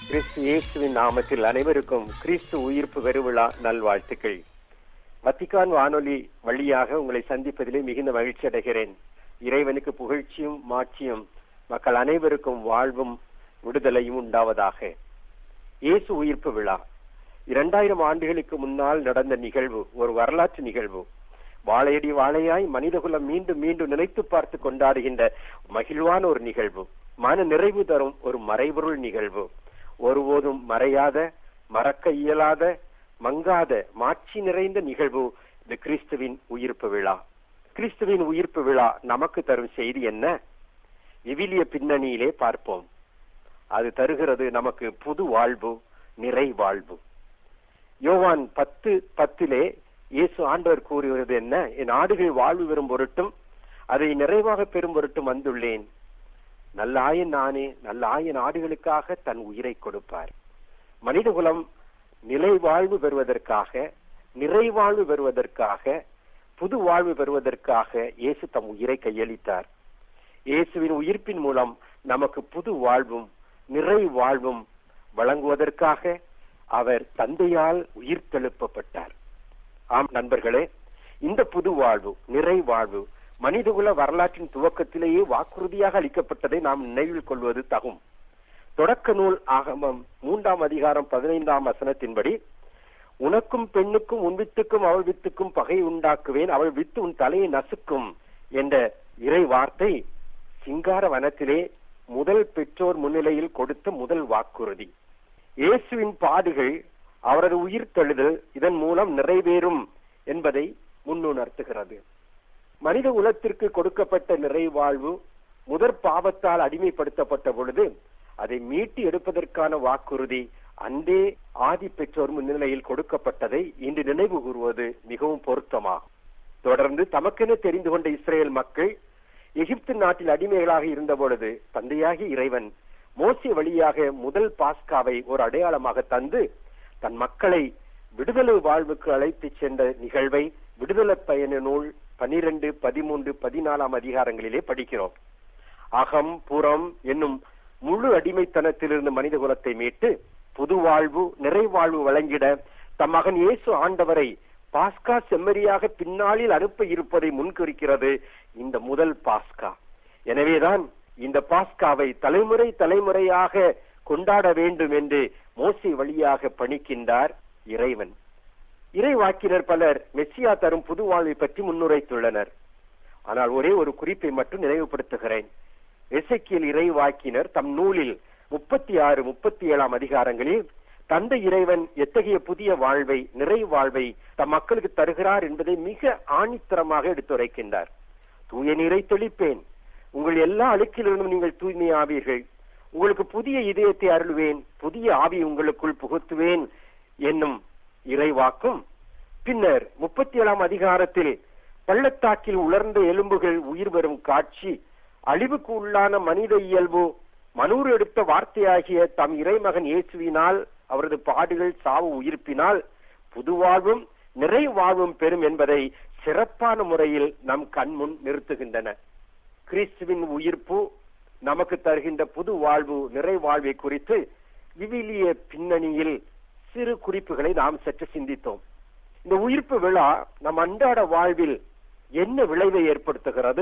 கிறிஸ்து இயேசுவின் நாமத்தில் அனைவருக்கும் கிறிஸ்து உயிர்ப்பு பெருவிழா நல்வாழ்த்துக்கள். வத்திக்கான் வானொலி வழியாக உங்களை சந்திப்பதிலே மிகுந்த மகிழ்ச்சி அடைகிறேன். இறைவனுக்கு புகழ்ச்சியும் மாட்சியும் மக்கள் அனைவருக்கும் வாழ்வும் விடுதலையும் உண்டாவதாக. இயேசு உயிர்ப்பு விழா 2000 ஆண்டுகளுக்கு முன்னால் நடந்த நிகழ்வு, ஒரு வரலாற்று நிகழ்வு. வாழையடி வாழையாய் மனிதகுலம் மீண்டும் மீண்டும் நினைத்து பார்த்து கொண்டாடுகின்ற மகிழ்வான ஒரு நிகழ்வு, மன நிறைவு தரும் ஒரு மறைபொருள் நிகழ்வு, ஒருபோதும் மறையாத, மறக்க இயலாத, மங்காத மாட்சி நிறைந்த நிகழ்வு இந்த கிறிஸ்துவின் உயிர்ப்பு விழா. கிறிஸ்துவின் உயிர்ப்பு விழா நமக்கு தரும் செய்தி என்ன? விவிலிய பின்னணியிலே பார்ப்போம். அது தருகிறது நமக்கு புது வாழ்வு, நிறை வாழ்வு. யோவான் 10:10 இயேசு ஆண்டவர் கூறுகிறது என்ன? என் ஆடுகள் வாழ்வு பெறும் பொருட்டும் அதை நிறைவாக பெறும் பொருட்டும் வந்துள்ளேன். நல்ல ஆயன் நானே, நல்ல ஆயன் ஆடுகளுக்காக தன் உயிரை கொடுப்பார். மனிதகுலம் நிலை வாழ்வு பெறுவதற்காக, நிறைவாழ்வு பெறுவதற்காக, புது வாழ்வு பெறுவதற்காக இயேசு தம் உயிரை கையளித்தார். இயேசுவின் உயிர்ப்பின் மூலம் நமக்கு புது வாழ்வும் நிறை வாழ்வும் வழங்குவதற்காக அவர் தந்தையால் உயிர்த்தெழுப்பப்பட்டார். ஆம் நண்பர்களே, இந்த புது வாழ்வு, நிறை வாழ்வு மனிதகுல வரலாற்றின் துவக்கத்திலேயே வாக்குறுதியாக அளிக்கப்பட்டதை நாம் நினைவில் கொள்வது தகும். தொடக்க நூல் ஆகமம் 3ஆம் அதிகாரம் 15ஆம் வசனத்தின்படி, உனக்கும் பெண்ணுக்கும் உன் வித்துக்கும் அவள் வித்துக்கும் பகை உண்டாக்குவேன், அவள் வித்து உன் தலையை நசுக்கும் என்ற இறை வார்த்தை சிங்கார வனத்திலே முதல் பெற்றோர் முன்னிலையில் கொடுத்த முதல் வாக்குறுதி. இயேசுவின் பாடுகள், அவரது உயிர்த்தெழுதல் இதன் மூலம் நிறைவேறும் என்பதை முன்னுணர்த்துகிறது. மனித குலத்திற்கு கொடுக்கப்பட்ட நிறைவாழ்வு முதற் பாவத்தால் அடிமைப்படுத்தப்பட்ட பொழுது அதை மீட்டி எடுப்பதற்கான வாக்குறுதி அன்றே ஆதி பெற்றோர் முன்னிலையில் கொடுக்கப்பட்டதை இன்று நினைவு கூறுவது மிகவும் பொருத்தமாகும். தொடர்ந்து தமக்கென தெரிந்து கொண்ட இஸ்ரேல் மக்கள் எகிப்து நாட்டில் அடிமைகளாக இருந்த பொழுது தந்தையாகி இறைவன் மோசே வழியாக முதல் பாஸ்காவை ஒரு அடையாளமாக தந்து தன் மக்களை விடுதலை வாழ்வுக்கு அழைத்து சென்ற நிகழ்வை விடுதலை பயண நூல் 12, 13, 14 அதிகாரங்களிலே படிக்கிறோம். அகம் புறம் என்னும் முழு அடிமைத்தனத்திலிருந்து மனித குலத்தை மீட்டு புது வாழ்வு, நிறைவாழ்வு வழங்கிட தம் மகன் இயேசு ஆண்டவரை பாஸ்கா செம்மறியாக பின்னாளில் அனுப்ப இருப்பதை முன்குறிக்கிறது இந்த முதல் பாஸ்கா. எனவேதான் இந்த பாஸ்காவை தலைமுறை தலைமுறையாக கொண்டாட வேண்டும் என்று மோசே வழியாக பணிக்கின்றார் இறைவன். இறைவாக்கினர் பலர் மெசியா தரும் புது வாழ்வை பற்றி முன்னுரைத்துள்ளனர். ஆனால் ஒரே ஒரு குறிப்பை மட்டும் நினைவுபடுத்துகிறேன். எசேக்கியேல் இறைவாக்கினர் தம் நூலில் 36, 37 அதிகாரங்களில் தந்தை இறைவன் எத்தகைய புதிய வாழ்வை, நிறை வாழ்வை தம் மக்களுக்கு தருகிறார் என்பதை மிக ஆணித்தரமாக எடுத்துரைக்கின்றார். தூய நீரை தெளிப்பேன், உங்கள் எல்லா அழுக்கிலிருந்தும் நீங்கள் தூய்மை ஆவீர்கள், உங்களுக்கு புதிய இதயத்தை அருள்வேன், புதிய ஆவி உங்களுக்குள் புகுத்துவேன் என்னும் இறைவாக்கும், பின்னர் 37 அதிகாரத்தில் பள்ளத்தாக்கில் உலர்ந்த எலும்புகள் உயிர் பெறும் காட்சி, அழிவுக்கு உள்ளான மனித இயல்பு மனூர் எடுத்த வார்த்தையாகிய தம் இறைமகன் இயேசுவினால் அவரது பாடுகள் சாவு உயிர்ப்பினால் புது வாழ்வும் நிறை வாழ்வும் பெறும் என்பதை சிறப்பான முறையில் நம் கண்முன் நிறுத்துகின்றன. கிறிஸ்துவின் உயிர்ப்பு நமக்கு தருகின்ற புது வாழ்வு, நிறை வாழ்வை குறித்து விவிலிய பின்னணியில் சிறு குறிப்புகளை நாம் சற்று சிந்தித்தோம். இந்த உயிர்ப்பு விழா நம் அன்றாட வாழ்வில் என்ன விளைவை ஏற்படுத்துகிறது?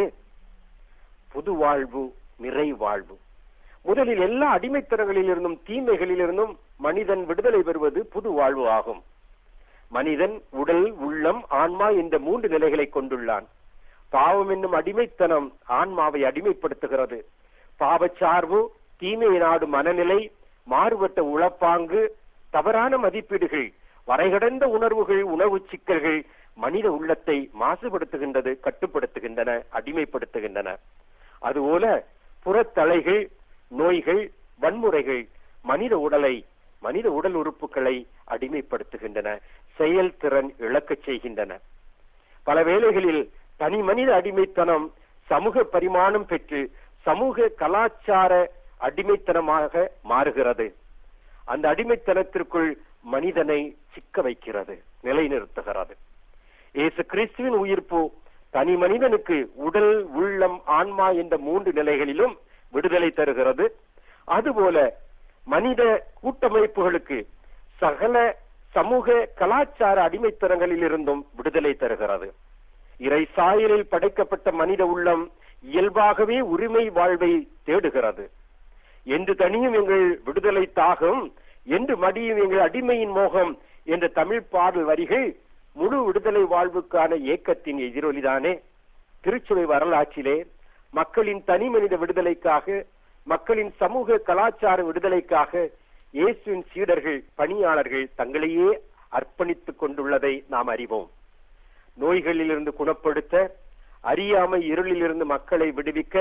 புது வாழ்வு, நிறை வாழ்வு. முதலில் எல்லா அடிமைத்தனங்களிலிருந்தும் தீமைகளிலிருந்தும் மனிதன் விடுதலை பெறுவது புது வாழ்வு ஆகும். மனிதன் உடல், உள்ளம், ஆன்மா என்ற 3 நிலைகளை கொண்டுள்ளான். பாவம் என்னும் அடிமைத்தனம் ஆன்மாவை அடிமைப்படுத்துகிறது. பாவச்சார்பு, தீமை நாடு மனநிலை, மாறுபட்ட உளப்பாங்கு, தவறான மதிப்பீடுகள், வரைகடந்த உணர்வுகள், உணர்வு சிக்கல்கள் மனித உள்ளத்தை மாசுபடுத்துகின்றது, கட்டுப்படுத்துகின்றன, அடிமைப்படுத்துகின்றன. அதுபோல புறத்தலைகள், நோய்கள், வன்முறைகள் மனித உடலை, மனித உடல் உறுப்புகளை அடிமைப்படுத்துகின்றன, செயல்திறன் இழக்கச் செய்கின்றன. பல வேளைகளில் தனி மனித அடிமைத்தனம் சமூக பரிமாணம் பெற்று சமூக கலாச்சார அடிமைத்தனமாக மாறுகிறது. அந்த அடிமைத்தனத்திற்குள் மனிதனை சிக்க வைக்கிறது, நிலைநிறுத்துகிறது. இயேசு கிறிஸ்துவின் உயிர்ப்பு தனி மனிதனுக்கு உடல், உள்ளம், ஆன்மா என்ற 3 நிலைகளிலும் விடுதலை தருகிறது. அதுபோல மனித கூட்டமைப்புகளுக்கு சகல சமூக கலாச்சார அடிமைத்தனங்களில் இருந்தும் விடுதலை தருகிறது. இறை சாயலில் படைக்கப்பட்ட மனித உள்ளம் இயல்பாகவே உரிமை வாழ்வை தேடுகிறது. என்று தனியும் எங்கள் விடுதலை தாகம், என்று மடியும் எங்கள் அடிமையின் மோகம் என்ற தமிழ் பாடல் வரிகள் முழு விடுதலை வாழ்வுக்கான ஏக்கத்தின் எதிரொலிதானே. திருச்சபை வரலாற்றிலே மக்களின் தனி மனித விடுதலைக்காக, மக்களின் சமூக கலாச்சார விடுதலைக்காக இயேசுவின் சீடர்கள், பணியாளர்கள் தங்களையே அர்ப்பணித்துக் கொண்டுள்ளதை நாம் அறிவோம். நோய்களிலிருந்து குணப்படுத்த, அறியாமை இருளிலிருந்து மக்களை விடுவிக்க,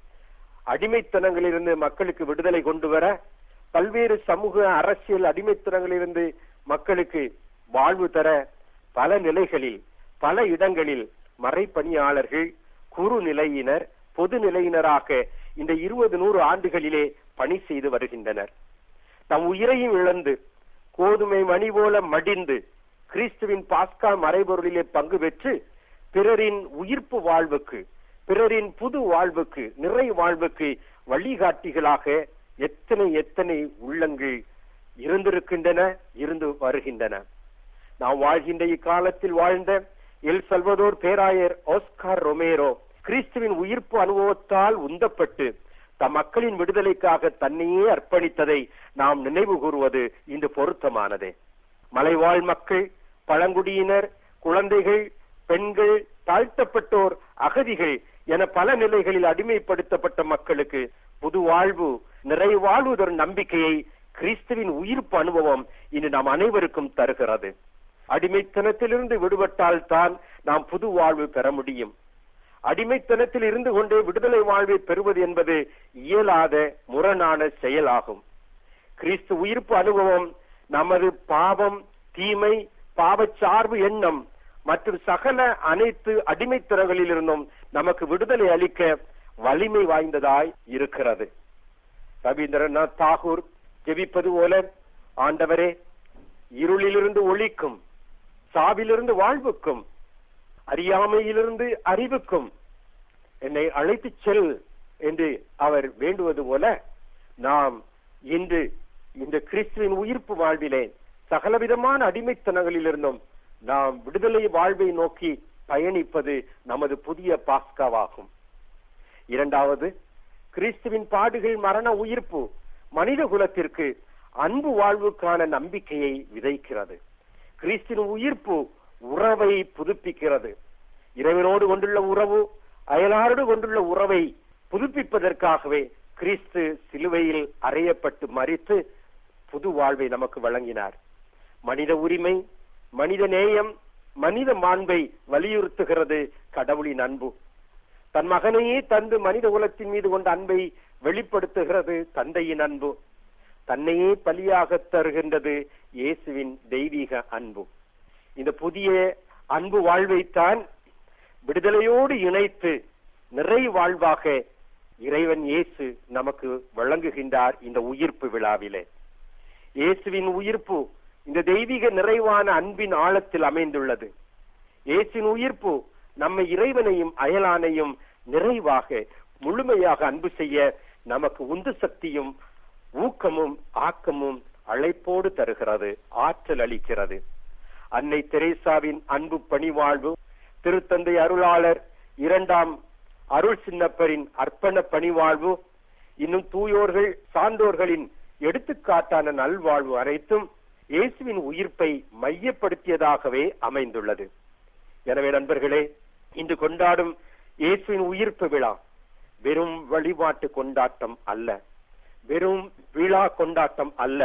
அடிமைத்தனங்களிலிருந்து மக்களுக்கு விடுதலை கொண்டு வர, பல்வேறு சமூக அரசியல் அடிமைத்தனங்களிலிருந்து மக்களுக்கு வாழ்வு தர பல நிலைகளில், பல இடங்களில் மறைப்பணியாளர்கள், குறு நிலையினர், பொது நிலையினராக இந்த 20-100 ஆண்டுகளிலே பணி செய்து வருகின்றனர். தம் உயிரையும் இழந்து, கோதுமை மணி போல மடிந்து, கிறிஸ்துவின் பாஸ்கா மறைபொருளிலே பங்கு பெற்று பிறரின் உயிர்ப்பு வாழ்வுக்கு, பிறரின் புது வாழ்வுக்கு, நிறை வாழ்வுக்கு வழிகாட்டிகளாக எத்தனை எத்தனை உள்ளங்கள் இருந்திருக்கின்றன, இருந்து வருகின்றன. நாம் வாழ்கின்ற இக்காலத்தில் வாழ்ந்த எல் சல்வதோர் பேராயர் ஆஸ்கார் ரொமேரோ கிறிஸ்துவின் உயிர்ப்பு அனுபவத்தால் உந்தப்பட்டு தம் மக்களின் விடுதலைக்காக தன்னையே அர்ப்பணித்ததை நாம் நினைவு கூறுவது இன்று பொருத்தமானதே. மலைவாழ் மக்கள், பழங்குடியினர், குழந்தைகள், பெண்கள், தாழ்த்தப்பட்டோர், அகதிகள் என பல நிலைகளில் அடிமைப்படுத்தப்பட்ட மக்களுக்கு புது வாழ்வு, நிறைவாழ்வதொரு நம்பிக்கையை கிறிஸ்துவின் உயிர்ப்பு அனுபவம் இன்று நாம் அனைவருக்கும் தருகிறது. அடிமைத்தனத்திலிருந்து விடுபட்டால் தான் நாம் புது வாழ்வு பெற முடியும். அடிமைத்தனத்தில் இருந்து கொண்டே விடுதலை வாழ்வை பெறுவது என்பது இயலாத, முரணான செயலாகும். கிறிஸ்து உயிர்ப்பு அனுபவம் நமது பாவம், தீமை, பாவச்சார்பு எண்ணம் மற்றும் சகல அனைத்து அடிமைத்தனங்களில் இருந்தும் நமக்கு விடுதலை அளிக்க வலிமை வாய்ந்ததாய் இருக்கிறது. ரவீந்திரநாத் தாகூர் ஜெபிப்பது போல, ஆண்டவரே, இருளிலிருந்து ஒளிக்கும், சாவிலிருந்து வாழ்வுக்கும், அறியாமையிலிருந்து அறிவுக்கும் என்னை அழைத்துச் செல் என்று அவர் வேண்டுவது போல, நாம் இன்று இந்த கிறிஸ்துவின் உயிர்ப்பு வாழ்விலே சகலவிதமான அடிமைத்தனங்களிலிருந்தும் நாம் விடுதலை வாழ்வை நோக்கி பயணிப்பது நமது புதிய பாஸ்காவாகும். இரண்டாவது, கிறிஸ்துவின் பாடுகள், மரண உயிர்ப்பு மனித குலத்திற்கு அன்பு வாழ்வுக்கான நம்பிக்கையை விதைக்கிறது. கிறிஸ்துவின் உயிர்ப்பு உறவை புதுப்பிக்கிறது. இறைவனோடு கொண்டுள்ள உறவு, அயலாரோடு கொண்டுள்ள உறவை புதுப்பிப்பதற்காகவே கிறிஸ்து சிலுவையில் அறையப்பட்டு மரித்து புது வாழ்வை நமக்கு வழங்கினார். மனித உரிமை, மனித நேயம், மனித மாண்பை வலியுறுத்துகிறது கடவுளின் அன்பு. தன் மகனையே தந்து மனித குலத்தின் மீது கொண்ட அன்பை வெளிப்படுத்துகிறது தந்தையின் அன்பு. தன்னையே பலியாக தருகின்றது இயேசுவின் தெய்வீக அன்பு. இந்த புதிய அன்பு வாழ்வைத்தான் விடுதலையோடு இணைத்து நிறை வாழ்வாக இறைவன் இயேசு நமக்கு வழங்குகின்றார் இந்த உயிர்ப்பு விழாவிலே. இயேசுவின் உயிர்ப்பு இந்த தெய்வீக நிறைவான அன்பின் ஆழத்தில் அமைந்துள்ளது. இயேசுவின் உயிர்ப்பு நம்மை இறைவனையும் அயலானையும் நிறைவாக முழுமையாக அன்பு செய்ய நமக்கு உந்து சக்தியும் ஊக்கமும் ஆக்கமும் அழைப்போடு தருகிறது, ஆற்றல் அளிக்கிறது. அன்னை தெரேசாவின் அன்பு பணிவாழ்வு, திருத்தந்தை அருளாளர் 2ஆம் அருள் சின்னப்பரின் அர்ப்பண பணிவாழ்வு, இன்னும் தூயோர்கள், சான்றோர்களின் எடுத்துக்காட்டான நல்வாழ்வு அனைத்தும் இயேசுவின் உயிர்ப்பை மையப்படுத்தியதாகவே அமைந்துள்ளது. எனவே நண்பர்களே, இன்று கொண்டாடும் இயேசுவின் உயிர்ப்பு விழா வெறும் வழிபாட்டு கொண்டாட்டம் அல்ல, வெறும் விழா கொண்டாட்டம் அல்ல,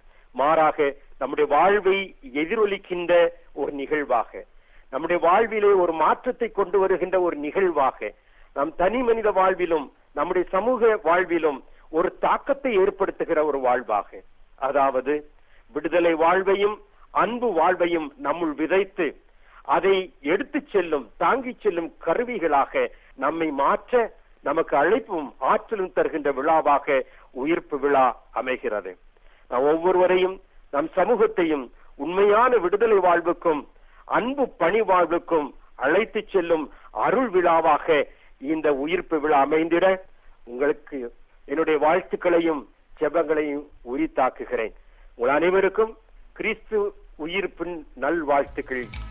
மாறாக நம்முடைய வாழ்வை எதிரொலிக்கின்ற ஒரு நிகழ்வாக, நம்முடைய வாழ்விலே ஒரு மாற்றத்தை கொண்டு வருகின்ற ஒரு நிகழ்வாக, நம் தனி மனித வாழ்விலும் நம்முடைய சமூக வாழ்விலும் ஒரு தாக்கத்தை ஏற்படுத்துகிற ஒரு வாழ்வாக, அதாவது விடுதலை வாழ்வையும் அன்பு வாழ்வையும் நம்முள் விதைத்து அதை எடுத்துச் செல்லும், தாங்கிச் செல்லும் கருவிகளாக நம்மை மாற்ற நமக்கு அழைப்பும் ஆற்றலும் தருகின்ற விழாவாக உயிர்ப்பு விழா அமைகிறது. நாம் ஒவ்வொருவரையும், நம் சமூகத்தையும் உண்மையான விடுதலை வாழ்வுக்கும் அன்பு பணி வாழ்வுக்கும் அழைத்து செல்லும் அருள் விழாவாக இந்த உயிர்ப்பு விழா அமைந்திட உங்களுக்கு என்னுடைய வாழ்த்துக்களையும் ஜெபங்களையும் உரித்தாக்குகிறேன். உங்கள் அனைவருக்கும் கிறிஸ்து உயிர்ப்பின் நல்வாழ்த்துக்கள்.